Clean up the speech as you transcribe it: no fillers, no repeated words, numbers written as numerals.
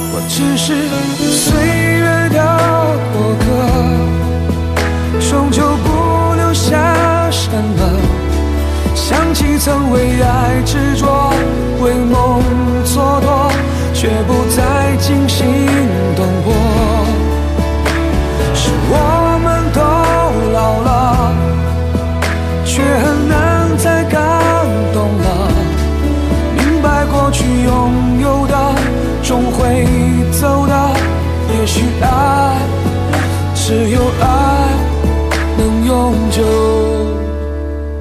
我只是岁月的过客，终究不留下什么。想起曾为爱执着，为梦蹉跎，却不再惊醒